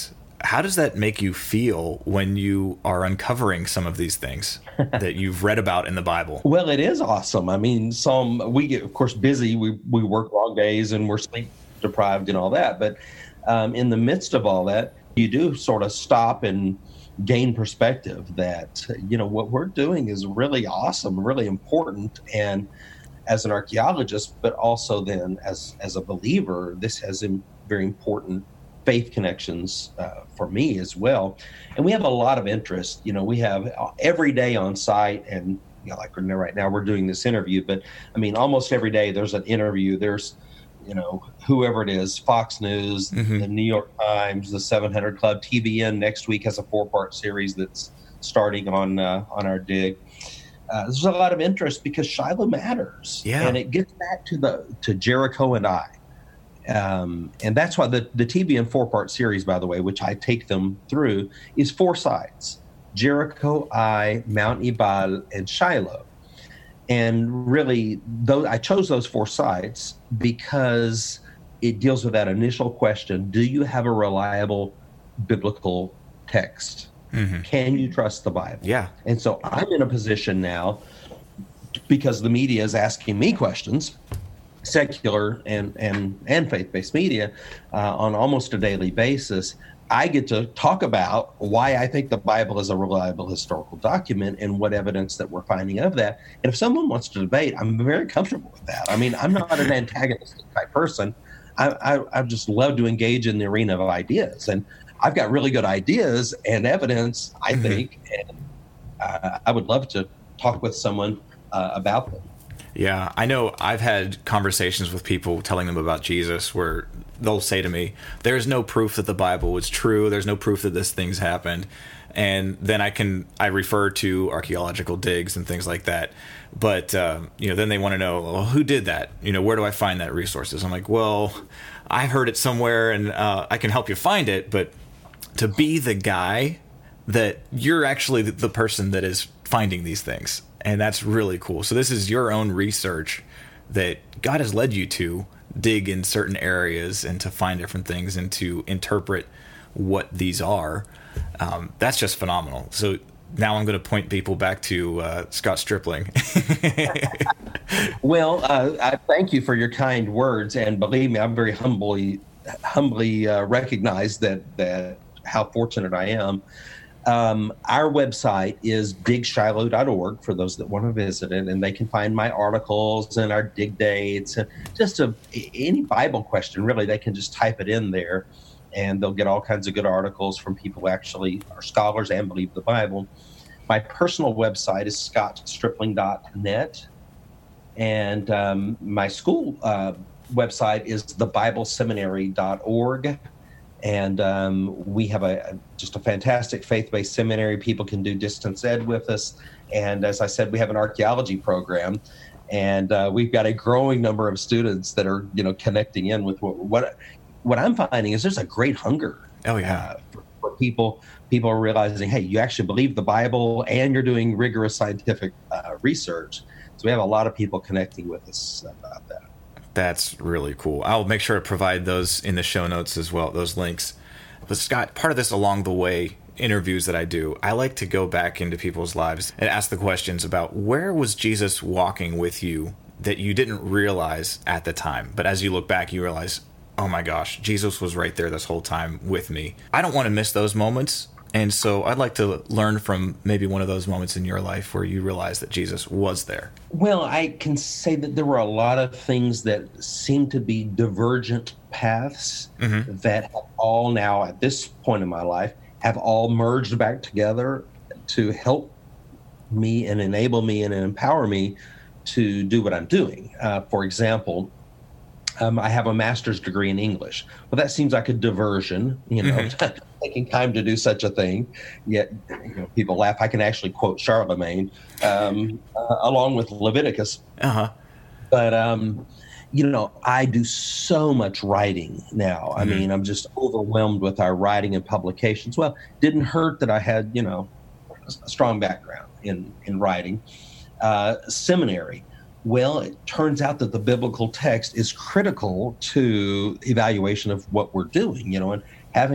How does that make you feel when you are uncovering some of these things that you've read about in the Bible?
Well, it is awesome. I mean, some we get, of course, busy. We we work long days and we're sleep deprived and all that. But um, in the midst of all that, you do sort of stop and gain perspective that, you know, what we're doing is really awesome, really important. And as an archaeologist, but also then as as a believer, this has im- very important faith connections uh, for me as well. And we have a lot of interest. You know, we have every day on site, and you know, like right now we're doing this interview, but I mean, almost every day there's an interview. There's, you know, whoever it is, Fox News, mm-hmm. the New York Times, the seven hundred Club, T V N next week has a four-part series that's starting on uh, on our dig. Uh, there's a lot of interest because Shiloh matters,
yeah.
and it gets back to the to Jericho and I. Um, and that's why the, the T V N four-part series, by the way, which I take them through, is four sites: Jericho, Ai, Mount Ebal, and Shiloh. And really, those, I chose those four sites because it deals with that initial question: do you have a reliable biblical text? Mm-hmm. Can you trust the Bible?
Yeah.
And so I'm in a position now, because the media is asking me questions, secular and and and faith-based media, uh, on almost a daily basis. I get to talk about why I think the Bible is a reliable historical document and what evidence that we're finding of that. And if someone wants to debate, I'm very comfortable with that. I mean, I'm not an antagonistic type person. I, I, I just love to engage in the arena of ideas. And I've got really good ideas and evidence, I mm-hmm. think, and uh, I would love to talk with someone uh, about them.
Yeah, I know I've had conversations with people telling them about Jesus where they'll say to me, there's no proof that the Bible was true. There's no proof that this thing's happened. And then I can I refer to archaeological digs and things like that. But, uh, you know, then they want to know, well, who did that? You know, where do I find that resources? I'm like, well, I heard it somewhere and uh, I can help you find it. But to be the guy that you're actually the person that is finding these things. And that's really cool. So this is your own research that God has led you to dig in certain areas and to find different things and to interpret what these are. Um, that's just phenomenal. So now I'm going to point people back to uh, Scott Stripling.
Well, uh, I thank you for your kind words. And believe me, I'm very humbly, humbly uh, recognize that, that how fortunate I am. Um, our website is dig shiloh dot org for those that want to visit it, and they can find my articles and our dig dates and just a, any Bible question, really. They can just type it in there, and they'll get all kinds of good articles from people who actually are scholars and believe the Bible. My personal website is scott stripling dot net, and um, my school uh, website is the bible seminary dot org. And um, we have a, a just a fantastic faith-based seminary. People can do distance ed with us. And as I said, we have an archaeology program, and uh, we've got a growing number of students that are, you know, connecting in with what what, what I'm finding is there's a great hunger.
Oh yeah,
uh, for, for people. People are realizing, hey, you actually believe the Bible, and you're doing rigorous scientific uh, research. So we have a lot of people connecting with us about that.
That's really cool. I'll make sure to provide those in the show notes as well, those links. But Scott, part of this along the way interviews that I do, I like to go back into people's lives and ask the questions about where was Jesus walking with you that you didn't realize at the time. But as you look back, you realize, oh my gosh, Jesus was right there this whole time with me. I don't want to miss those moments. And so I'd like to learn from maybe one of those moments in your life where you realized that Jesus was there.
Well, I can say that there were a lot of things that seemed to be divergent paths mm-hmm. that have all now, at this point in my life, have all merged back together to help me and enable me and empower me to do what I'm doing. Uh, for example, Um, I have a master's degree in English. Well, that seems like a diversion, you know, mm-hmm. taking time to do such a thing. Yet, you know, people laugh. I can actually quote Charlemagne um, uh, along with Leviticus.
Uh-huh.
But, um, you know, I do so much writing now. I mm-hmm. mean, I'm just overwhelmed with our writing and publications. Well, didn't hurt that I had, you know, a strong background in, in writing. Uh, seminary. Well, it turns out that the biblical text is critical to evaluation of what we're doing, you know, and having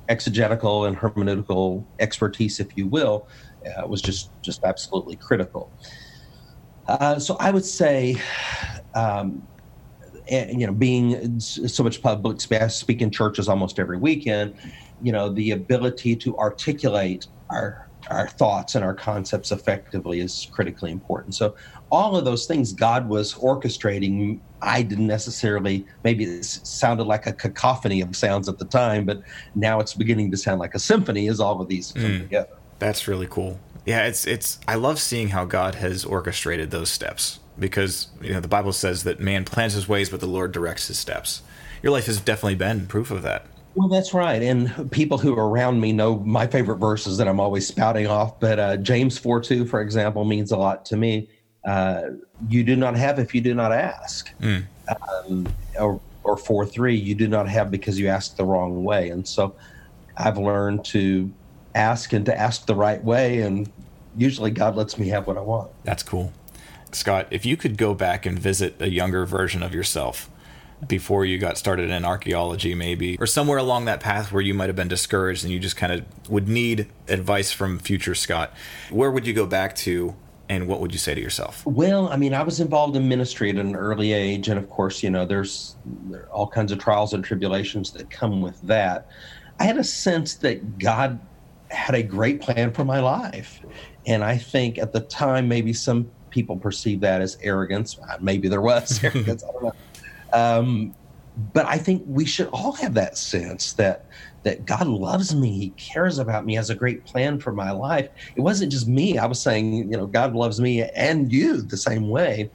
exegetical and hermeneutical expertise, if you will, uh, was just just absolutely critical. Uh, so I would say, um, and, you know, being so much public space, speak in churches almost every weekend, you know, the ability to articulate our our thoughts and our concepts effectively is critically important. So all of those things God was orchestrating. I didn't necessarily, maybe it sounded like a cacophony of sounds at the time, but now it's beginning to sound like a symphony as all of these come mm, together.
That's really cool. Yeah, it's it's. I love seeing how God has orchestrated those steps, because you know the Bible says that man plans his ways, but the Lord directs his steps. Your life has definitely been proof of that.
Well, that's right. And people who are around me know my favorite verses that I'm always spouting off. But uh, James four two, for example, means a lot to me. Uh, you do not have if you do not ask. Mm. Um, or or four three, you do not have because you ask the wrong way. And so I've learned to ask and to ask the right way, and usually God lets me have what I want.
That's cool. Scott, if you could go back and visit a younger version of yourself before you got started in archaeology, maybe, or somewhere along that path where you might have been discouraged and you just kind of would need advice from future Scott, where would you go back to, and what would you say to yourself?
Well, I mean, I was involved in ministry at an early age, and of course, you know, there's there are all kinds of trials and tribulations that come with that. I had a sense that God had a great plan for my life. And I think at the time, maybe some people perceive that as arrogance. Maybe there was arrogance. I don't know. Um, but I think we should all have that sense that that God loves me. He cares about me, has a great plan for my life. It wasn't just me. I was saying, you know, God loves me and you the same way.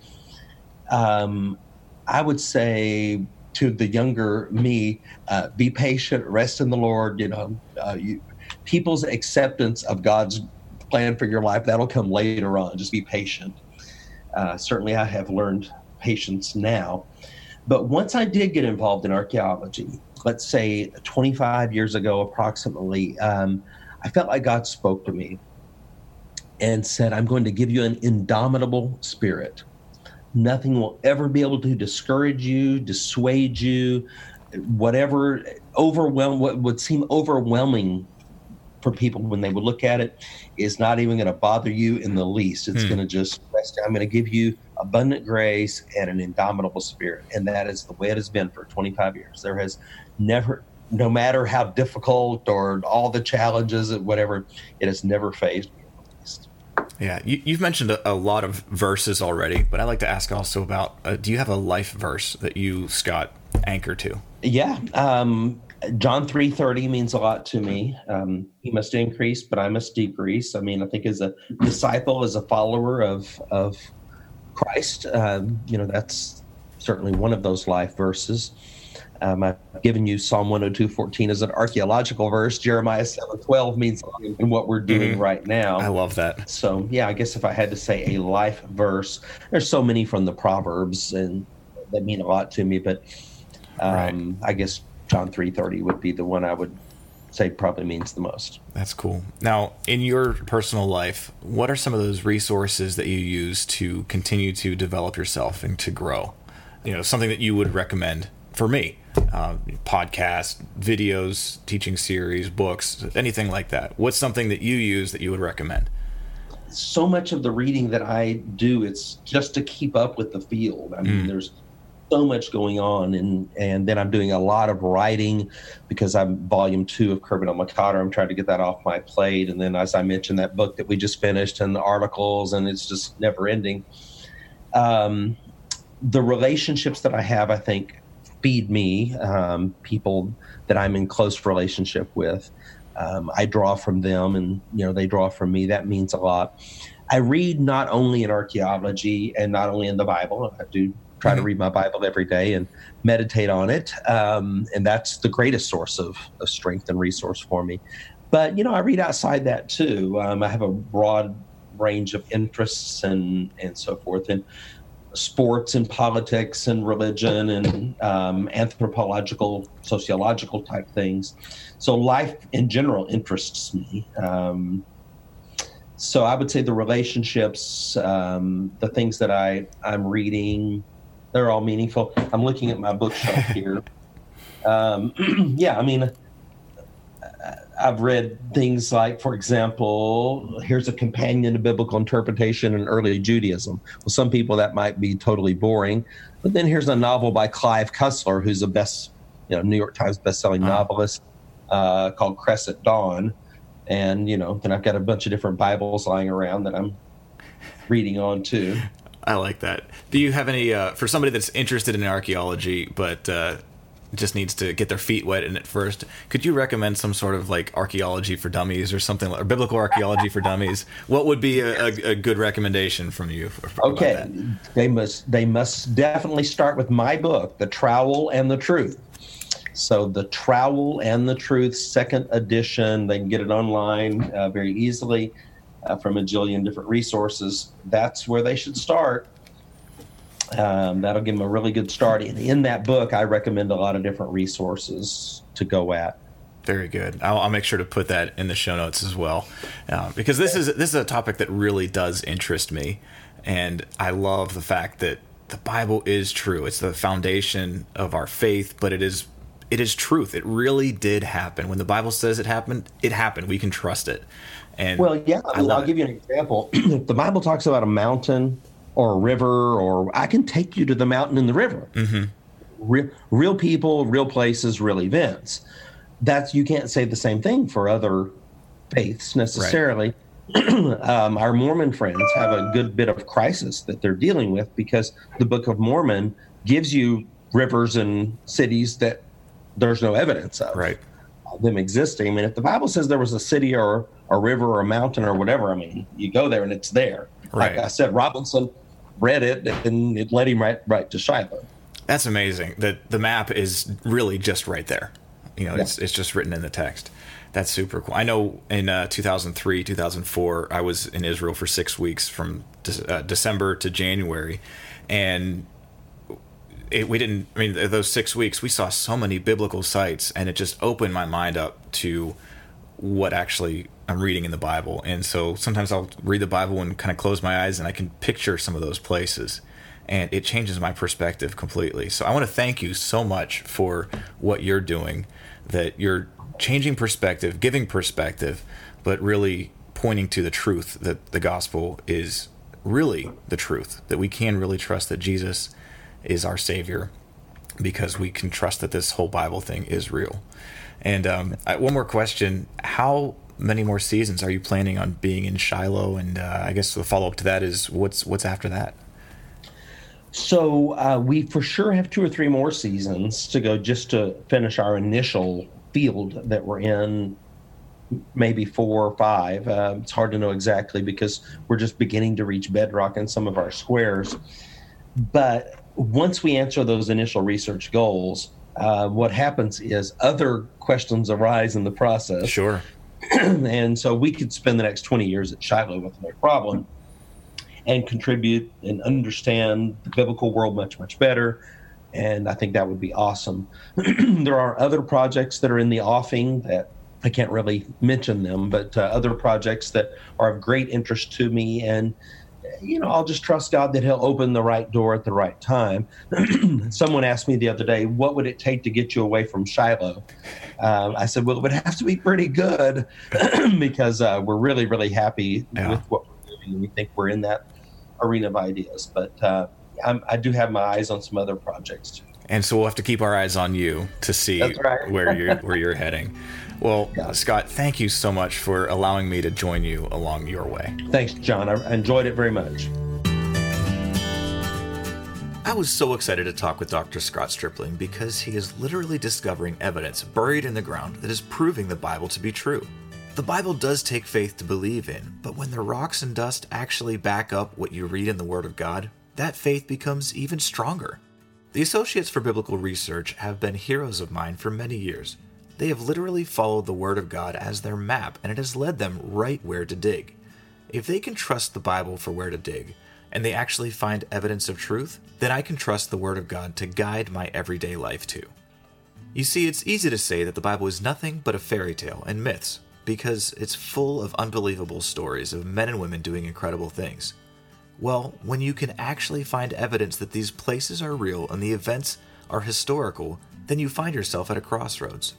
Um, I would say to the younger me, uh, be patient, rest in the Lord. You know, uh, you, people's acceptance of God's plan for your life, that'll come later on. Just be patient. Uh, certainly I have learned patience now. But once I did get involved in archaeology, let's say twenty-five years ago approximately, um, I felt like God spoke to me and said, I'm going to give you an indomitable spirit. Nothing will ever be able to discourage you, dissuade you, whatever overwhelm what would seem overwhelming for people when they would look at it is not even going to bother you in the least. It's hmm. going to just rest. I'm going to give you abundant grace and an indomitable spirit. And that is the way it has been for twenty-five years. There has never, no matter how difficult or all the challenges, whatever, it has never phased me.
Yeah, you, you've mentioned a, a lot of verses already, but I'd like to ask also about, uh, do you have a life verse that you, Scott, anchor to?
Yeah, um, John three thirty means a lot to me. Um, he must increase, but I must decrease. I mean, I think as a disciple, as a follower of of Christ, um, you know, that's certainly one of those life verses. Um, I've given you Psalm one oh two fourteen as an archaeological verse. Jeremiah seven twelve means a lot in what we're doing mm-hmm. right now.
I love that.
So, yeah, I guess if I had to say a life verse, there's so many from the Proverbs and that mean a lot to me, but um, right. I guess John three thirty would be the one I would say probably means the most.
That's cool. Now, in your personal life, what are some of those resources that you use to continue to develop yourself and to grow? You know, something that you would recommend for me, uh, podcasts, videos, teaching series, books, anything like that. What's something that you use that you would recommend?
So much of the reading that I do, it's just to keep up with the field. I mean, mm. there's so much going on, and and then I'm doing a lot of writing because I'm volume two of Kerben el-Makadar. I'm trying to get that off my plate, and then as I mentioned, that book that we just finished and the articles, and it's just never ending. Um, the relationships that I have, I think, feed me. Um, people that I'm in close relationship with, um, I draw from them, and you know they draw from me. That means a lot. I read not only in archaeology and not only in the Bible. I do try to read my Bible every day and meditate on it. Um, and that's the greatest source of, of strength and resource for me. But, you know, I read outside that too. Um, I have a broad range of interests and, and so forth in sports and politics and religion and um, anthropological, sociological type things. So life in general interests me. Um, so I would say the relationships, um, the things that I, I'm reading, they're all meaningful. I'm looking at my bookshelf here. Um, yeah, I mean, I've read things like, for example, here's a companion to biblical interpretation in early Judaism. Well, some people that might be totally boring, but then here's a novel by Clive Cussler, who's a best, you know, New York Times bestselling uh-huh. novelist, uh, called Crescent Dawn. And, you know, then I've got a bunch of different Bibles lying around that I'm reading on too.
I like that. Do you have any, uh, for somebody that's interested in archaeology, but uh, just needs to get their feet wet in it first, could you recommend some sort of like archaeology for dummies or something, or biblical archaeology for dummies? What would be a, a, a good recommendation from you? For, for
okay. They must, they must definitely start with my book, The Trowel and the Truth. So The Trowel and the Truth, second edition. They can get it online uh, very easily uh, from a jillion different resources. That's where they should start. Um, that'll give them a really good start. And in that book, I recommend a lot of different resources to go at.
Very good. I'll, I'll make sure to put that in the show notes as well, uh, because this is this is a topic that really does interest me, and I love the fact that the Bible is true. It's the foundation of our faith, but it is it is truth. It really did happen. When the Bible says it happened, it happened. We can trust it. And
well, yeah. I mean, I'll it. give you an example. If the Bible talks about a mountain or a river, or I can take you to the mountain and the river. Mm-hmm. Real, real people, real places, real events. That's, you can't say the same thing for other faiths necessarily. Right. um, our Mormon friends have a good bit of crisis that they're dealing with because the Book of Mormon gives you rivers and cities that there's no evidence of
right.
them existing. I mean, if the Bible says there was a city or a river or a mountain or whatever, I mean, you go there and it's there.
Right.
Like I said, Robinson read it and it led him right right to Shiloh.
That's amazing. That the map is really just right there. You know, yeah. it's it's just written in the text. That's super cool. I know in uh, two thousand three, two thousand four, I was in Israel for six weeks from de- uh, December to January, and it, we didn't. I mean, those six weeks, we saw so many biblical sites, and it just opened my mind up to what actually I'm reading in the Bible. And so sometimes I'll read the Bible and kind of close my eyes and I can picture some of those places, and it changes my perspective completely. So I want to thank you so much for what you're doing, that you're changing perspective, giving perspective, but really pointing to the truth that the gospel is really the truth, that we can really trust that Jesus is our Savior because we can trust that this whole Bible thing is real. And um, one more question. How many more seasons are you planning on being in Shiloh? And uh, I guess the follow-up to that is what's what's after that?
So uh, we for sure have two or three more seasons to go just to finish our initial field that we're in, maybe four or five. Uh, it's hard to know exactly because we're just beginning to reach bedrock in some of our squares. But once we answer those initial research goals, uh, what happens is other questions arise in the process.
Sure.
And so we could spend the next twenty years at Shiloh with no problem and contribute and understand the biblical world much, much better. And I think that would be awesome. There are other projects that are in the offing that I can't really mention them, but uh, other projects that are of great interest to me. And, you know, I'll just trust God that he'll open the right door at the right time. Someone asked me the other day, what would it take to get you away from Shiloh? Um, I said, well, it would have to be pretty good because uh, we're really, really happy yeah. with what we're doing. We think we're in that arena of ideas. But uh, I'm, I do have my eyes on some other projects too.
And so we'll have to keep our eyes on you to see
right.
where you're where you're heading. Well, yeah. Scott, thank you so much for allowing me to join you along your way.
Thanks, John. I enjoyed it very much.
I was so excited to talk with Doctor Scott Stripling because he is literally discovering evidence buried in the ground that is proving the Bible to be true. The Bible does take faith to believe in, but when the rocks and dust actually back up what you read in the Word of God, that faith becomes even stronger. The Associates for Biblical Research have been heroes of mine for many years. They have literally followed the Word of God as their map, and it has led them right where to dig. If they can trust the Bible for where to dig, and they actually find evidence of truth, then I can trust the Word of God to guide my everyday life too. You see, it's easy to say that the Bible is nothing but a fairy tale and myths, because it's full of unbelievable stories of men and women doing incredible things. Well, when you can actually find evidence that these places are real and the events are historical, then you find yourself at a crossroads.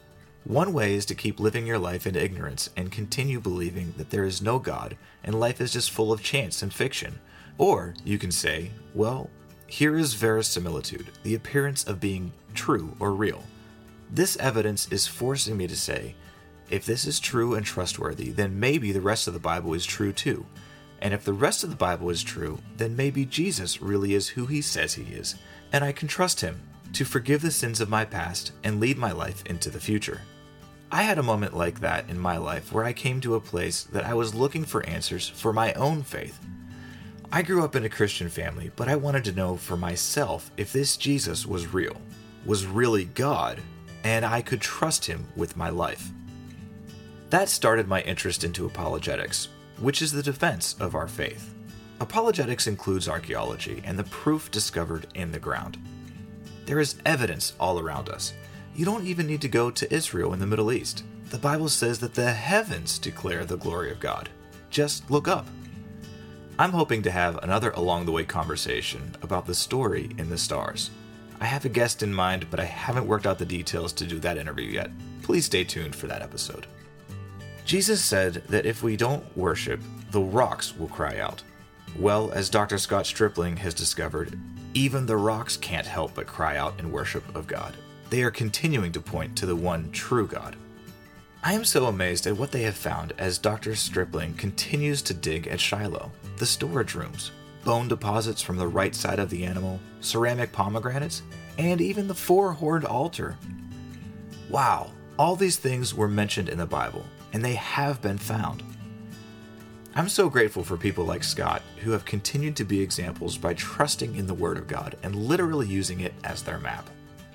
One way is to keep living your life in ignorance and continue believing that there is no God and life is just full of chance and fiction. Or you can say, well, here is verisimilitude, the appearance of being true or real. This evidence is forcing me to say, if this is true and trustworthy, then maybe the rest of the Bible is true too. And if the rest of the Bible is true, then maybe Jesus really is who he says he is, and I can trust him to forgive the sins of my past and lead my life into the future. I had a moment like that in my life where I came to a place that I was looking for answers for my own faith. I grew up in a Christian family, but I wanted to know for myself if this Jesus was real, was really God, and I could trust him with my life. That started my interest into apologetics, which is the defense of our faith. Apologetics includes archaeology and the proof discovered in the ground. There is evidence all around us. You don't even need to go to Israel in the Middle East. The Bible says that the heavens declare the glory of God. Just look up. I'm hoping to have another along the way conversation about the story in the stars. I have a guest in mind, but I haven't worked out the details to do that interview yet. Please stay tuned for that episode. Jesus said that if we don't worship, the rocks will cry out. Well, as Doctor Scott Stripling has discovered, even the rocks can't help but cry out in worship of God. They are continuing to point to the one true God. I am so amazed at what they have found as Doctor Stripling continues to dig at Shiloh. The storage rooms, bone deposits from the right side of the animal, ceramic pomegranates, and even the four-horned altar. Wow, all these things were mentioned in the Bible, and they have been found. I'm so grateful for people like Scott who have continued to be examples by trusting in the Word of God and literally using it as their map.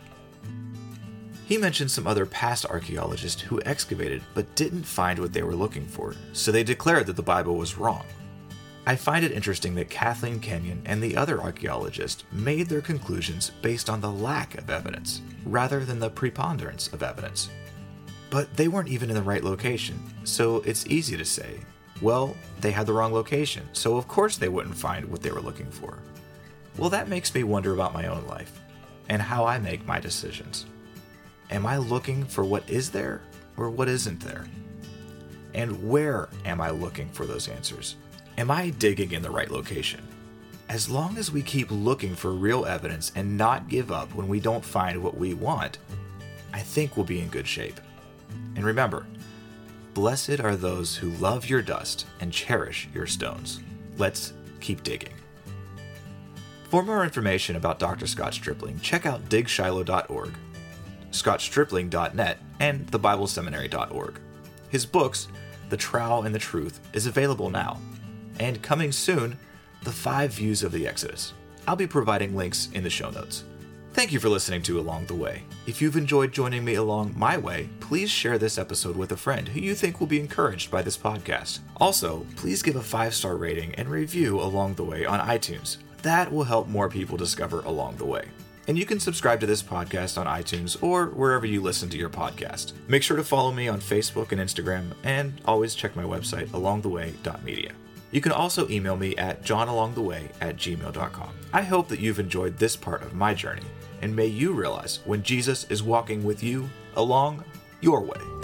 He mentioned some other past archaeologists who excavated but didn't find what they were looking for, so they declared that the Bible was wrong. I find it interesting that Kathleen Kenyon and the other archaeologists made their conclusions based on the lack of evidence, rather than the preponderance of evidence. But they weren't even in the right location, so it's easy to say, well, they had the wrong location, so of course they wouldn't find what they were looking for. Well, that makes me wonder about my own life, and how I make my decisions. Am I looking for what is there, or what isn't there? And where am I looking for those answers? Am I digging in the right location? As long as we keep looking for real evidence and not give up when we don't find what we want, I think we'll be in good shape. And remember, blessed are those who love your dust and cherish your stones. Let's keep digging. For more information about Doctor Scott Stripling, check out dig shiloh dot org, scott stripling dot net, and the bible seminary dot org. His books, The Trowel and the Truth, is available now. And coming soon, The Five Views of the Exodus. I'll be providing links in the show notes. Thank you for listening to Along the Way. If you've enjoyed joining me along my way, please share this episode with a friend who you think will be encouraged by this podcast. Also, please give a five-star rating and review Along the Way on iTunes. That will help more people discover Along the Way. And you can subscribe to this podcast on iTunes or wherever you listen to your podcast. Make sure to follow me on Facebook and Instagram, and always check my website, along the way dot media. You can also email me at john along the way at gmail dot com. I hope that you've enjoyed this part of my journey, and may you realize when Jesus is walking with you along your way.